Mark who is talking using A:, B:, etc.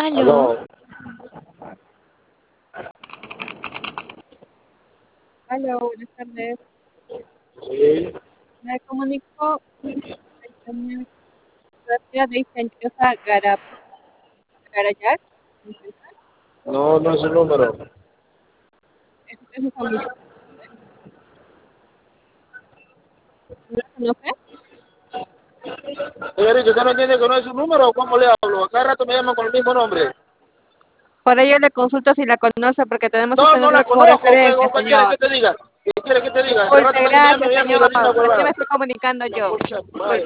A: Aló.
B: Aló.
A: Aló, buenas tardes.
B: Sí.
A: Me comunico con la Universidad de Incentivosa Garayar.
B: No, no es el número.
A: Es un familiar. ¿No lo conoce?
B: Señorita, ¿usted no entiende que no es su número o cómo le hablo? A cada rato me llaman con el mismo nombre.
A: Por ello le consulto si la conoce, porque tenemos
B: No,
A: este
B: no la
A: número como
B: conozco.
A: referencia,
B: ¿Qué quiere
A: señor.
B: que te diga? ¿Qué quiere que te diga? Hace rato
A: Disculpe,
B: me llama y
A: gracias,
B: me llama
A: señor.
B: la misma
A: Así me
B: huevada.
A: estoy comunicando
B: La
A: yo.
B: concha,
A: Disculpe.
B: madre.